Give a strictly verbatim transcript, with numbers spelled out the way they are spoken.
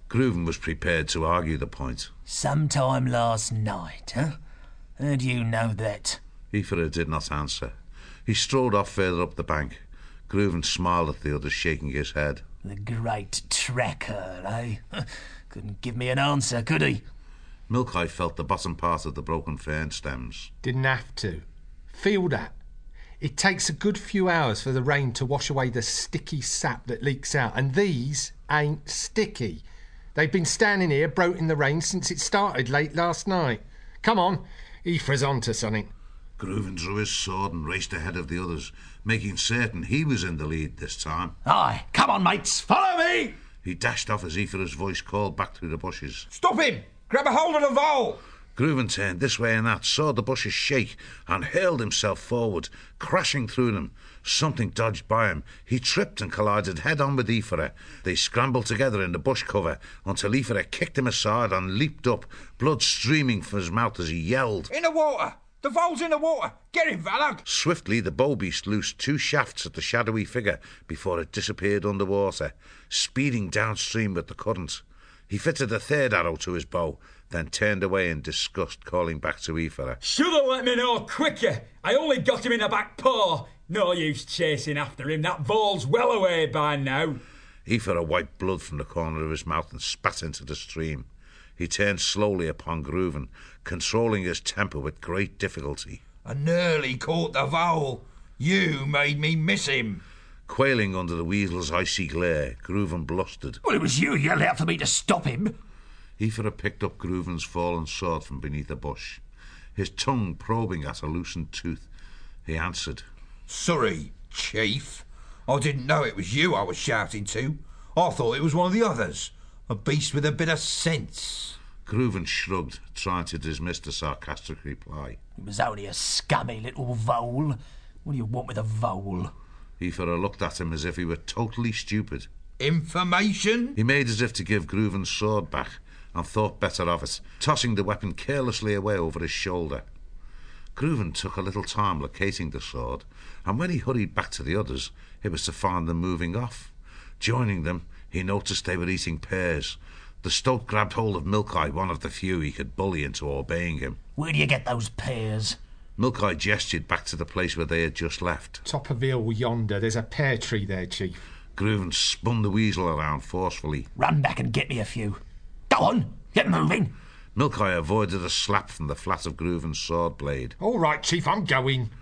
Grooven was prepared to argue the point. Sometime last night, huh? How do you know that? Aoife did not answer. He strolled off further up the bank. Grooven smiled at the others, shaking his head. The great tracker, eh? Couldn't give me an answer, could he? Milky felt the bottom part of the broken fern stems. Didn't have to. Feel that. It takes a good few hours for the rain to wash away the sticky sap that leaks out, and these ain't sticky. They've been standing here, broke in the rain, since it started late last night. Come on, Aoife's onto something. Grooven drew his sword and raced ahead of the others, making certain he was in the lead this time. Aye, come on, mates, follow me! He dashed off as Aoife's voice called back through the bushes. Stop him! Grab a hold of the vole! Grooven turned this way and that, saw the bushes shake, and hurled himself forward, crashing through them. Something dodged by him. He tripped and collided head-on with Aoife. They scrambled together in the bush cover until Aoife kicked him aside and leaped up, blood streaming from his mouth as he yelled. In the water! The vole's in the water! Get him, Valog! Swiftly, the bow beast loosed two shafts at the shadowy figure before it disappeared underwater, speeding downstream with the current. He fitted a third arrow to his bow, then turned away in disgust, calling back to Aoife. Should have let me know quicker. I only got him in the back paw. No use chasing after him. That vole's well away by now. Aoife wiped blood from the corner of his mouth and spat into the stream. He turned slowly upon Grooven, controlling his temper with great difficulty. I nearly caught the vole. You made me miss him. Quailing under the weasel's icy glare, Grooven blustered. Well, it was you yelled out for me to stop him. Aoife picked up Grooven's fallen sword from beneath a bush, his tongue probing at a loosened tooth. He answered. Sorry, Chief. I didn't know it was you I was shouting to. I thought it was one of the others. A beast with a bit of sense. Grooven shrugged, trying to dismiss the sarcastic reply. It was only a scummy little vole. What do you want with a vole? Aoife looked at him as if he were totally stupid. Information? He made as if to give Grooven's sword back, and thought better of it, tossing the weapon carelessly away over his shoulder. Grooven took a little time locating the sword, and when he hurried back to the others, it was to find them moving off. Joining them, he noticed they were eating pears. The stoat grabbed hold of Milky, one of the few he could bully into obeying him. Where do you get those pears? Milky gestured back to the place where they had just left. Top of the hill yonder, there's a pear tree there, Chief. Grooven spun the weasel around forcefully. Run back and get me a few. Go on, get moving. Milky avoided a slap from the flat of Grooven's sword blade. All right, Chief, I'm going.